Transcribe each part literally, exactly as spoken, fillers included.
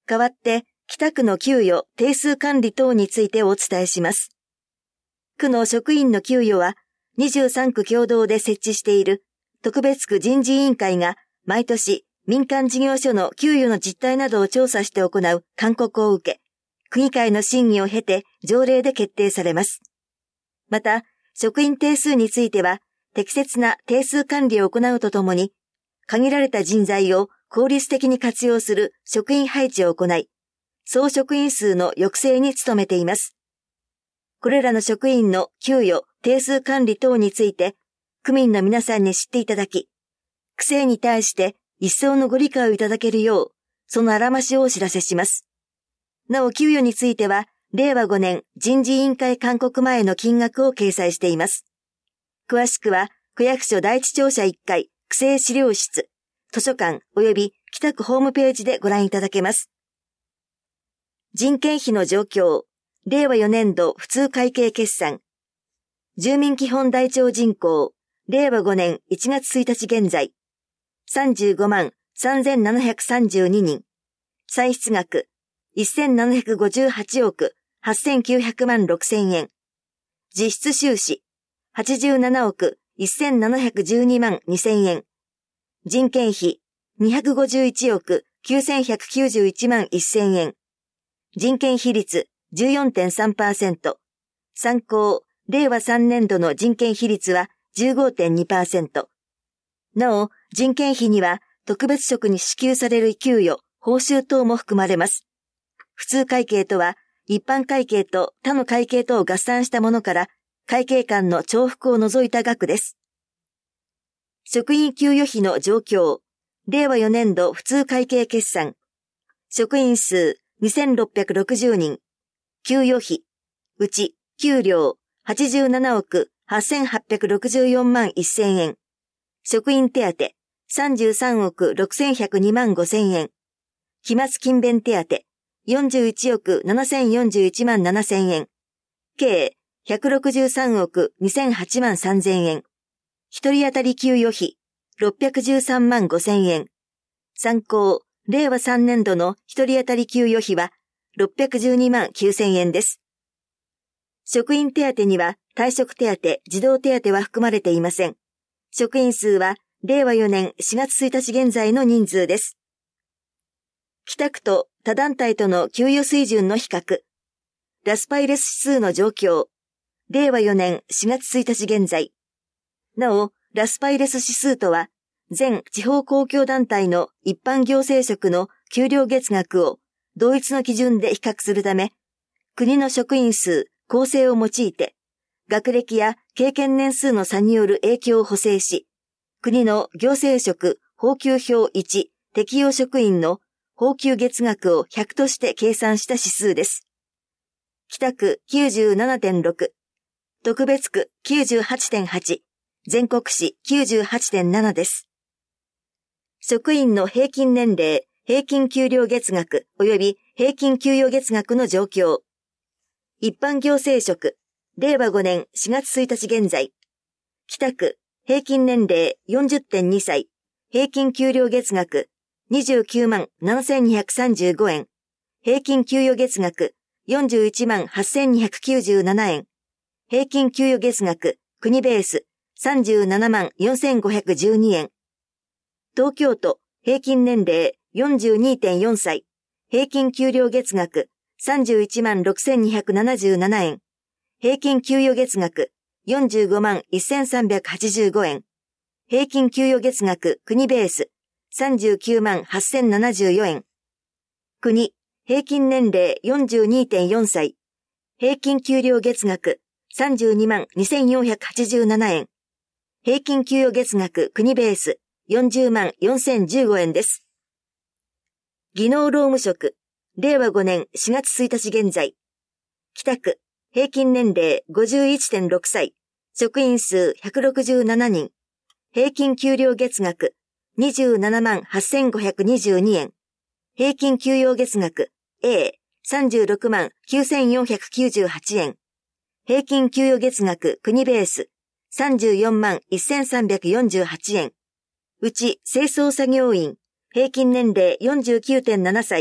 代わって、北区の給与、定数管理等についてお伝えします。区の職員の給与は、にじゅうさんく共同で設置している特別区人事委員会が毎年民間事業所の給与の実態などを調査して行う勧告を受け、区議会の審議を経て条例で決定されます。また、職員定数については、適切な定数管理を行うとともに、限られた人材を効率的に活用する職員配置を行い、総職員数の抑制に努めています。これらの職員の給与、定数管理等について、区民の皆さんに知っていただき、区政に対して一層のご理解をいただけるよう、そのあらましをお知らせします。なお、給与については、れいわごねん人事委員会勧告前の金額を掲載しています。詳しくは、区役所第一庁舎いっかい、区政資料室、図書館及び北区ホームページでご覧いただけます。人件費の状況、れいわよねんど普通会計決算。住民基本台帳人口、れいわごねんいちがつついたち現在、さんじゅうごまんさんぜんななひゃくさんじゅうににん。歳出額、せんななひゃくごじゅうはちおくはっせんきゅうひゃくまんろくせんえん。実質収支、はちじゅうななおくせんななひゃくじゅうにまんにせんえん。人件費、にひゃくごじゅういちおくきゅうせんひゃくきゅうじゅういちまんせんえん。人件比率 じゅうよんてんさんパーセント。参考、れいわさんねんどの人件比率は じゅうごてんにパーセント。なお、人件費には特別職に支給される給与、報酬等も含まれます。普通会計とは、一般会計と他の会計とを合算したものから、会計間の重複を除いた額です。職員給与費の状況、れいわよねんど普通会計決算。職員数にせんろっぴゃくろくじゅうにん。給与費、うち、給料、はちじゅうななおくはっせんはっぴゃくろくじゅうよんまんせんえん。職員手当、さんじゅうさんおくろくせんひゃくにまんごせんえん。期末勤勉手当、よんじゅういちおくななせんよんじゅういちまんななせんえん。計、ひゃくろくじゅうさんおくにせんはちまんさんぜんえん。一人当たり給与費、ろっぴゃくじゅうさんまんごせんえん。参考、れいわさんねんどの一人当たり給与費はろっぴゃくじゅうにまんきゅうせんえんです。職員手当には退職手当、児童手当は含まれていません。職員数はれいわよねんしがつついたち現在の人数です。北区と他団体との給与水準の比較。ラスパイレス指数の状況。れいわよねんしがつついたち現在。なお、ラスパイレス指数とは、全地方公共団体の一般行政職の給料月額を同一の基準で比較するため、国の職員数、構成を用いて、学歴や経験年数の差による影響を補正し、国の行政職俸給表いち適用職員の俸給月額をひゃくとして計算した指数です。北区 きゅうじゅうななてんろく、特別区 きゅうじゅうはちてんはち、全国市 きゅうじゅうはちてんなな です。職員の平均年齢、平均給料月額及び平均給与月額の状況。一般行政職、れいわごねんしがつついたち現在。北区、平均年齢 よんじゅってんにさい、平均給料月額にじゅうきゅうまんななせんにひゃくさんじゅうごえん、平均給与月額よんじゅういちまんはっせんにひゃくきゅうじゅうななえん、平均給与月額国ベースさんじゅうななまんよんせんごひゃくじゅうにえん。東京都、平均年齢 よんじゅうにてんよんさい、平均給料月額さんじゅういちまんろくせんにひゃくななじゅうななえん、平均給与月額よんじゅうごまんせんさんびゃくはちじゅうごえん、平均給与月額国ベースさんじゅうきゅうまんはっせんななじゅうよえん。国、平均年齢 よんじゅうにてんよんさい、平均給料月額さんじゅうにまんにせんよんひゃくはちじゅうななえん、平均給与月額国ベースよんじゅうまんよんせんじゅうごえんです。技能労務職、れいわごねんしがつついたち現在。北区、平均年齢 ごじゅういちてんろくさい、職員数ひゃくろくじゅうななにん、平均給料月額にじゅうななまんはっせんごひゃくにじゅうにえん、平均給与月額 A さんじゅうろくまんきゅうせんよんひゃくきゅうじゅうはちえん、平均給与月額国ベースさんじゅうよんまんせんさんびゃくよんじゅうはちえん、うち清掃作業員、平均年齢 よんじゅうきゅうてんななさい、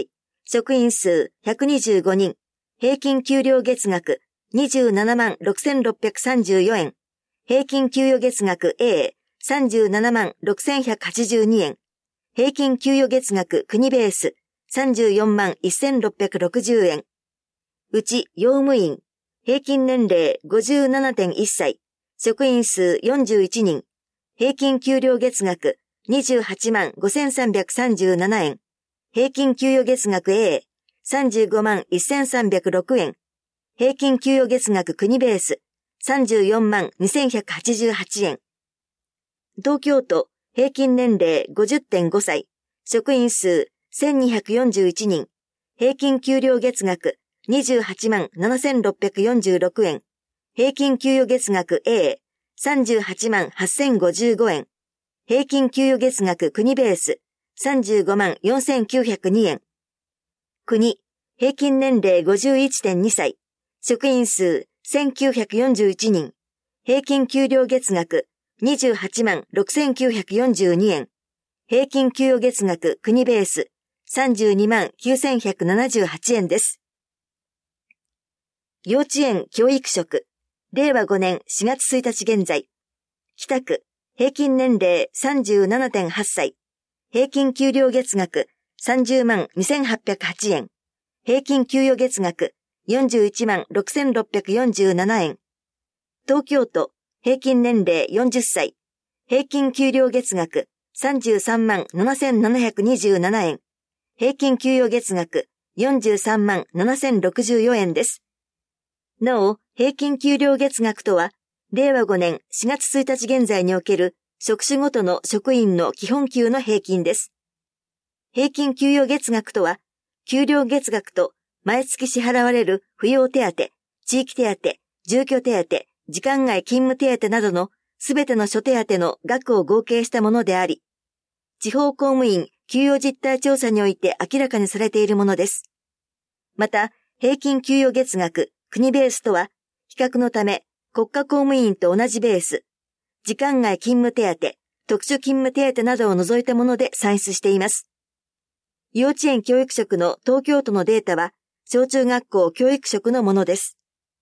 職員数ひゃくにじゅうごにん、平均給料月額にじゅうななまんろくせんろっぴゃくさんじゅうよえん、平均給与月額 A、さんじゅうななまんろくせんひゃくはちじゅうにえん、平均給与月額国ベースさんじゅうよんまんせんろっぴゃくろくじゅうえん。うち、用務員、平均年齢 ごじゅうななてんいっさい、職員数よんじゅういちにん、平均給料月額にじゅうはちまんごせんさんびゃくさんじゅうななえん、平均給与月額 A、さんじゅうごまんせんさんびゃくろくえん、平均給与月額国ベースさんじゅうよんまんにせんひゃくはちじゅうはちえん。東京都、平均年齢 ごじゅってんごさい、職員数せんにひゃくよんじゅういちにん、平均給料月額にじゅうはちまんななせんろっぴゃくよんじゅうろくえん、平均給与月額 A、さんじゅうはちまんはっせんごじゅうごえん、平均給与月額国ベースさんじゅうごまんよんせんきゅうひゃくにえん。国、平均年齢 ごじゅういってんにさい、職員数せんきゅうひゃくよんじゅういちにん、平均給料月額にじゅうはちまんろくせんきゅうひゃくよんじゅうにえん、平均給与月額国ベースさんじゅうにまんきゅうせんひゃくななじゅうはちえんです。幼稚園教育職、れいわごねんしがつついたち現在、北区、平均年齢 さんじゅうななてんはっさい、平均給料月額さんじゅうまんにせんはっぴゃくはちえん、平均給与月額よんじゅういちまんろくせんろっぴゃくよんじゅうななえん。東京都、平均年齢よんじゅっさい、平均給料月額さんじゅうさんまんななせんななひゃくにじゅうななえん、平均給与月額よんじゅうさんまんななせんろくじゅうよえんです。なお、平均給料月額とは、れいわごねんしがつついたち現在における職種ごとの職員の基本給の平均です。平均給与月額とは、給料月額と毎月支払われる扶養手当、地域手当、住居手当、時間外勤務手当などのすべての諸手当の額を合計したものであり、地方公務員給与実態調査において明らかにされているものです。また、平均給与月額、国ベースとは、比較のため国家公務員と同じベース、時間外勤務手当、特殊勤務手当などを除いたもので算出しています。幼稚園教育職の東京都のデータは、小中学校教育職のものです。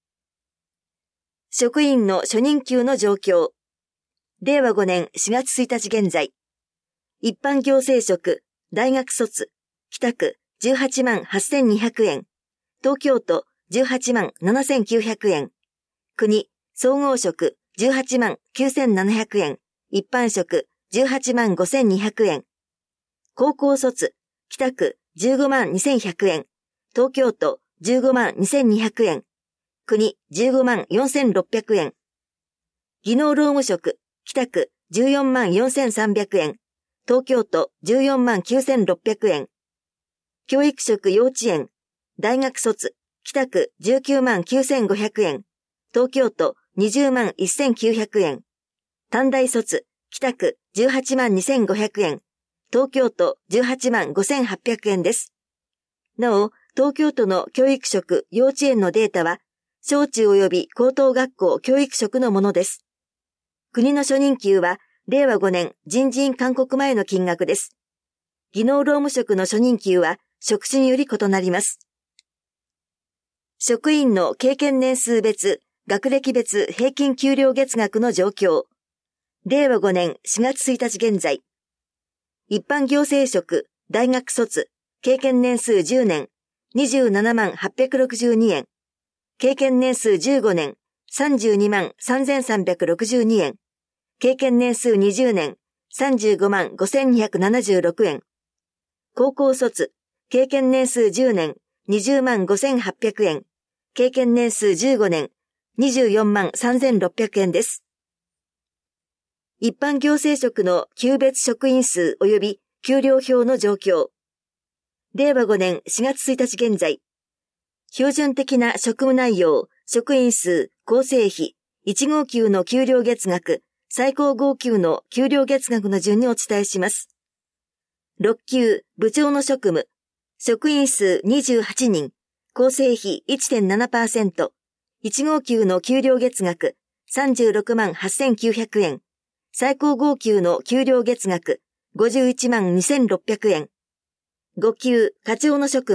職員の初任給の状況。れいわごねんしがつついたち現在。一般行政職、大学卒、北区じゅうはちまんはっせんにひゃくえん。東京都じゅうはちまんななせんきゅうひゃくえん。国、総合職じゅうはちまんきゅうせんななひゃくえん。一般職じゅうはちまんごせんにひゃくえん。高校卒、北区じゅうごまんにせんひゃくえん。東京都じゅうごまんにせんにひゃくえん。国じゅうごまんよんせんろっぴゃくえん。技能労務職、北区じゅうよんまんよんせんさんびゃくえん。東京都じゅうよんまんきゅうせんろっぴゃくえん。教育職幼稚園、大学卒、北区じゅうきゅうまんきゅうせんごひゃくえん。東京都にじゅうまんせんきゅうひゃくえん。短大卒、北区じゅうはちまんにせんごひゃくえん。東京都じゅうはちまんごせんはっぴゃくえんです。なお、東京都の教育職幼稚園のデータは、小中及び高等学校教育職のものです。国の初任給は、れいわごねん人事院勧告前の金額です。技能労務職の初任給は、職種により異なります。職員の経験年数別、学歴別平均給料月額の状況。れいわごねんしがつついたち現在。一般行政職、大学卒、経験年数じゅうねん、にじゅうななまんはっぴゃくろくじゅうにえん。経験年数じゅうごねん、さんじゅうにまんさんぜんさんびゃくろくじゅうにえん。経験年数にじゅうねん、さんじゅうごまんごせんにひゃくななじゅうろくえん。高校卒、経験年数じゅうねん、にじゅうまんごせんはっぴゃくえん。経験年数じゅうごねん、にじゅうよんまんさんぜんろっぴゃくえんです。一般行政職の級別職員数及び給料表の状況。れいわごねんしがつついたち現在。標準的な職務内容、職員数、構成費、いち号級の給料月額、最高号級の給料月額の順にお伝えします。ろっ級、部長の職務、職員数にじゅうはちにん、構成費 いってんななパーセント、いち号級の給料月額、さんじゅうろくまんはっせんきゅうひゃくえん、最高号級の給料月額、ごじゅういちまんにせんろっぴゃくえん。ご級、課長の職務、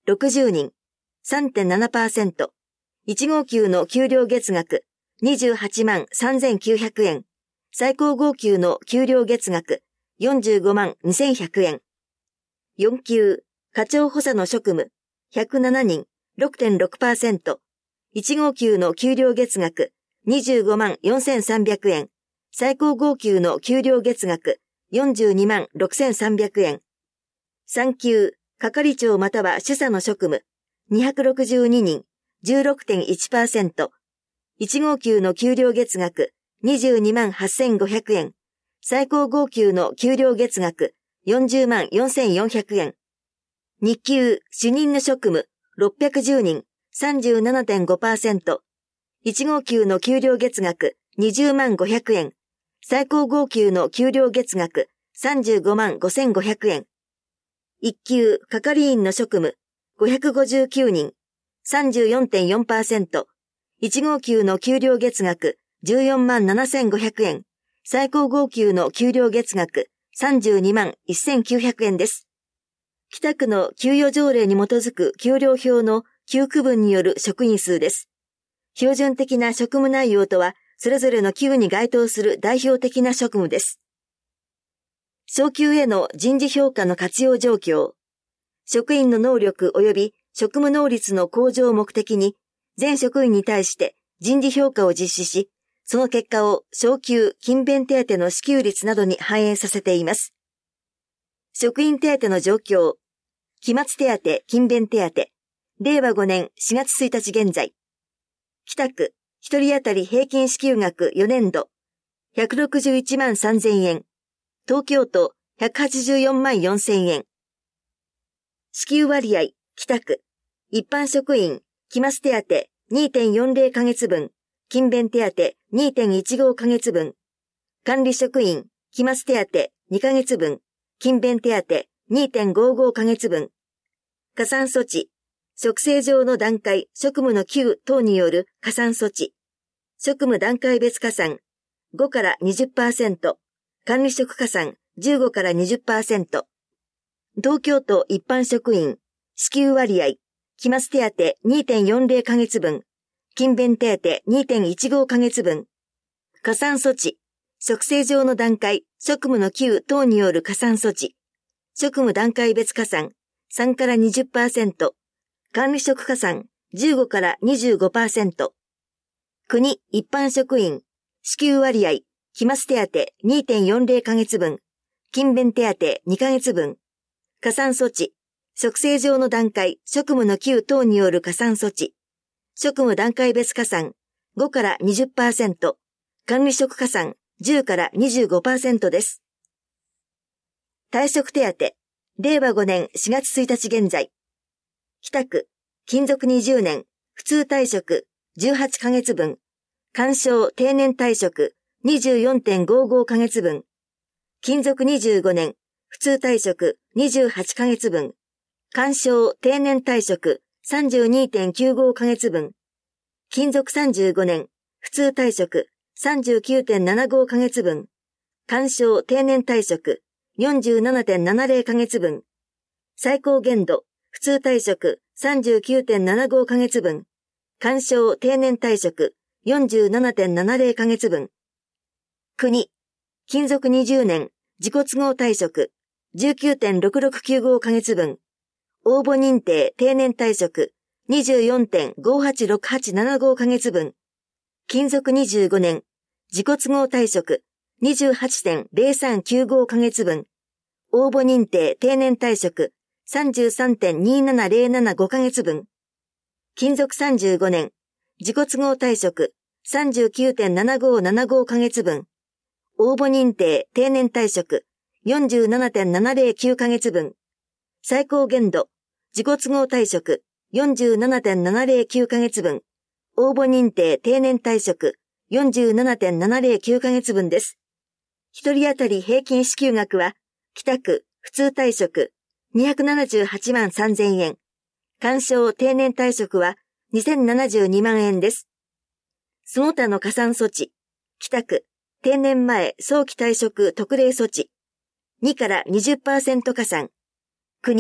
ろくじゅうにん、さんてんななパーセント。いち号級の給料月額、にじゅうはちまんさんぜんきゅうひゃくえん。最高号級の給料月額、よんじゅうごまんにせんひゃくえん。よん級、課長補佐の職務、ひゃくななにん、ろくてんろくパーセント。いち号級の給料月額、にじゅうごまんよんせんさんびゃくえん。最高号級の給料月額、よんじゅうにまんろくせんさんびゃくえん。さん級、係長または主査の職務、にひゃくろくじゅうににん、じゅうろくてんいちパーセント。いち号級の給料月額、にじゅうにまんはっせんごひゃくえん。最高号級の給料月額、よんじゅうまんよんせんよんひゃくえん。に級、主任の職務、ろっぴゃくじゅうにん、さんじゅうななてんごパーセント。いち号級の給料月額、にじゅうまんごひゃくえん。最高号級の給料月額、さんじゅうごまんごせんごひゃくえん。いち級、係員の職務、ごひゃくごじゅうきゅうにん、さんじゅうよんてんよんパーセント。いち号級の給料月額、じゅうよんまんななせんごひゃくえん。最高号級の給料月額、さんじゅうにまんせんきゅうひゃくえんです。北区の給与条例に基づく給料表の給区分による職員数です。標準的な職務内容とは、それぞれの級に該当する代表的な職務です。昇給への人事評価の活用状況。職員の能力及び職務能率の向上を目的に、全職員に対して人事評価を実施し、その結果を昇給、勤勉手当の支給率などに反映させています。職員手当の状況。期末手当、勤勉手当。れいわごねんしがつついたち現在。北区、一人当たり平均支給額よねんど、ひゃくろくじゅういちまんさんぜんえん。東京都、ひゃくはちじゅうよんまんよんせんえん。支給割合、北区。一般職員、期末手当 にてんよんぜろ ヶ月分、勤勉手当 にてんいちご ヶ月分。管理職員、期末手当にかげつぶん、勤勉手当 にてんごご ヶ月分。加算措置、職制上の段階、職務の級等による加算措置。職務段階別加算、ごから にじゅっパーセント。管理職加算、じゅうごから にじゅっパーセント。東京都一般職員、支給割合、期末手当 にてんよんぜろ ヶ月分、勤勉手当 にてんいちご ヶ月分。加算措置、職制上の段階、職務の級等による加算措置。職務段階別加算、さんから にじゅっパーセント。管理職加算、じゅうごから にじゅうごパーセント。国一般職員、支給割合、期末手当 にてんよんぜろ ヶ月分、勤勉手当にかげつぶん。加算措置、職制上の段階、職務の級等による加算措置。職務段階別加算、ごから にじゅっパーセント。管理職加算、じゅうから にじゅうごパーセント です。退職手当、れいわごねんしがつついたち現在。北区、勤続にじゅうねん、普通退職、じゅうはちかげつぶん。勧奨定年退職、にじゅうよんてんごご ヶ月分。勤続にじゅうごねん、普通退職、にじゅうはちかげつぶん。勧奨定年退職、さんじゅうにてんきゅうご ヶ月分。勤続さんじゅうごねん、普通退職、さんじゅうきゅうてんななご ヶ月分。勧奨定年退職、よんじゅうななてんななぜろ ヶ月分。最高限度、普通退職、さんじゅうきゅうてんななご ヶ月分。勧奨定年退職、よんじゅうななてんななぜろ ヶ月分。国、勤続にじゅうねん、自己都合退職、じゅうきゅうてんろくろくきゅうご ヶ月分。応募認定定年退職、にじゅうよんてんごはちろくはちななご ヶ月分。勤続にじゅうごねん、自己都合退職、にじゅうはちてんぜろさんきゅうご ヶ月分。応募認定定年退職、さんじゅうさんてんにななぜろななご ヶ月分。勤続さんじゅうごねん、自己都合退職、さんじゅうきゅうてんななごななご ヶ月分。応募認定定年退職、よんじゅうななてんななぜろきゅう ヶ月分。最高限度、自己都合退職、よんじゅうななてんななぜろきゅう ヶ月分。応募認定定年退職、よんじゅうななてんななぜろきゅう ヶ月分です。一人当たり平均支給額は、北区、普通退職、にひゃくななじゅうはちまんさんぜんえん。勧奨定年退職はにせんななじゅうにまんえんです。その他の加算措置、北区、定年前早期退職特例措置、にから にじゅっパーセント 加算、国、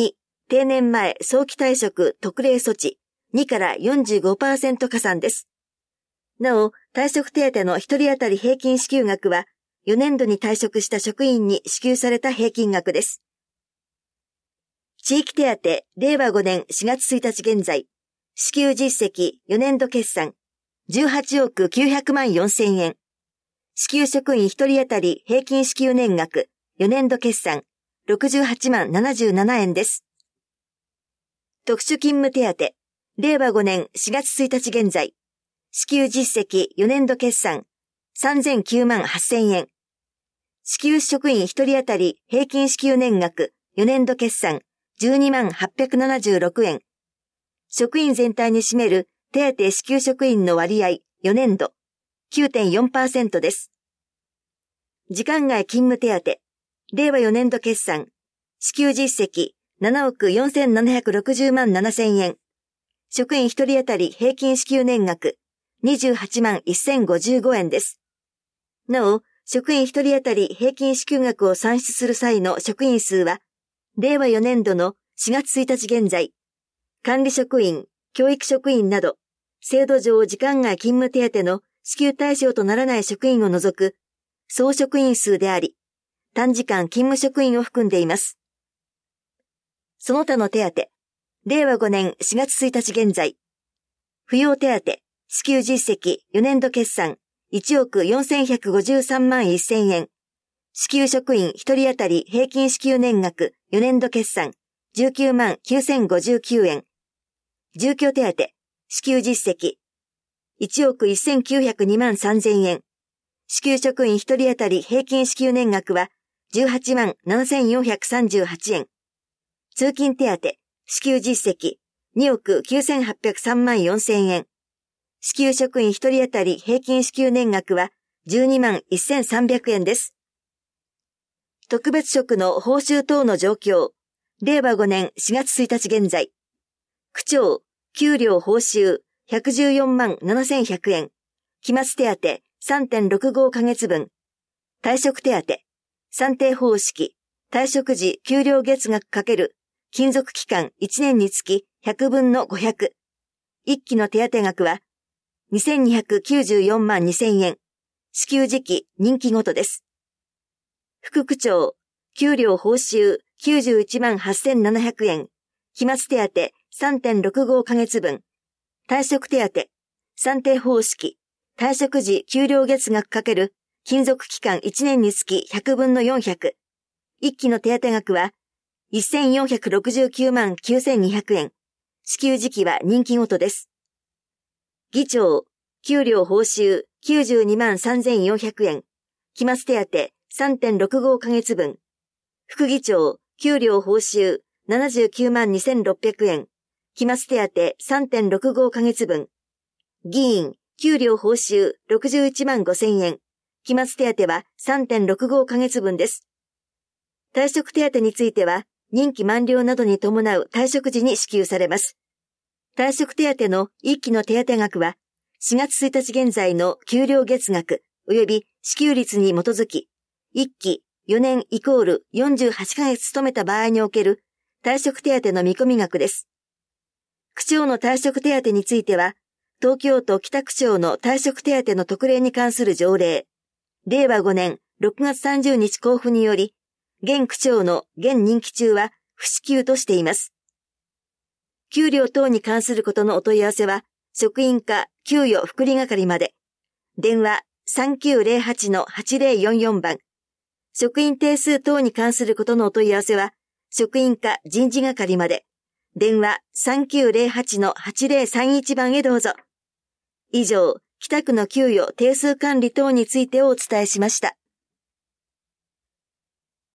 定年前早期退職特例措置にから よんじゅうごパーセント 加算です。なお、退職手当のひとり当たり平均支給額は、よねんどに退職した職員に支給された平均額です。地域手当、れいわごねんしがつついたち現在、支給実績よねんど決算、じゅうはちおくきゅうひゃくまんよんせんえん。支給職員ひとり当たり平均支給年額、よねんど決算、ろくじゅうはちまんななじゅうななえんです。特殊勤務手当、れいわごねんしがつついたち現在、支給実績よねんど決算、さんぜんきゅうまんはっせんえん。支給職員ひとり当たり平均支給年額、よねんど決算、じゅうにまんはっぴゃくななじゅうろくえん。職員全体に占める手当支給職員の割合、よねんど、きゅうてんよんパーセント です。時間外勤務手当、れいわよねんど決算、支給実績ななおくよんせんななひゃくろくじゅうまんななせんえん。職員ひとり当たり平均支給年額、にじゅうはちまんせんごじゅうごえんです。なお、職員ひとり当たり平均支給額を算出する際の職員数は、れいわよねんどのしがつついたち現在、管理職員、教育職員など、制度上時間外勤務手当の支給対象とならない職員を除く、総職員数であり、短時間勤務職員を含んでいます。その他の手当、れいわごねんしがつついたち現在、扶養手当、支給実績よねんど決算いちおくよんせんひゃくごじゅうさんまんせんえん、支給職員ひとり当たり平均支給年額よねんど決算じゅうきゅうまんきゅうせんごじゅうきゅうえん、住居手当、支給実績いちおくせんきゅうひゃくにまんさんぜんえん、支給職員ひとり当たり平均支給年額はじゅうはちまんななせんよんひゃくさんじゅうはちえん、通勤手当、支給実績におくきゅうせんはっぴゃくさんまんよんせんえん、支給職員ひとり当たり平均支給年額はじゅうにまんせんさんびゃくえんです。特別職の報酬等の状況、れいわごねんしがつついたち現在、区長、給料報酬ひゃくじゅうよんまんななせんひゃくえん、期末手当 さんてんろくご ヶ月分、退職手当、算定方式、退職時給料月額×勤続期間いちねんにつきひゃくぶんのごひゃく。一期の手当額はにせんにひゃくきゅうじゅうよんまんにせんえん。支給時期、任期ごとです。副区長、給料報酬きゅうじゅういちまんはっせんななひゃくえん。期末手当 さんてんろくご ヶ月分。退職手当、算定方式、退職時給料月額×勤続期間いちねんにつきひゃくぶんのよんひゃく。一期の手当額はせんよんひゃくろくじゅうきゅうまんきゅうせんにひゃくえん。支給時期は任期ごとです。議長、給料報酬きゅうじゅうにまんさんぜんよんひゃくえん。期末手当 さんてんろくご ヶ月分。副議長、給料報酬ななじゅうきゅうまんにせんろっぴゃくえん。期末手当 さんてんろくご ヶ月分。議員、給料報酬ろくじゅういちまんごせんえん。期末手当は さんてんろくご ヶ月分です。退職手当については、任期満了などに伴う退職時に支給されます。退職手当の一期の手当額は、しがつついたち現在の給料月額及び支給率に基づき、一期よねんイコールよんじゅうはちかげつ勤めた場合における退職手当の見込み額です。区長の退職手当については、東京都北区長の退職手当の特例に関する条例、れいわごねんろくがつさんじゅうにち公布により、現区長の現任期中は不支給としています。給料等に関することのお問い合わせは、職員課給与福利係まで。電話 さんきゅうぜろはちのはちぜろよんよん 番。職員定数等に関することのお問い合わせは、職員課人事係まで。電話 さんきゅうぜろはちのはちぜろさんいち 番へどうぞ。以上、北区の給与定数管理等についてお伝えしました。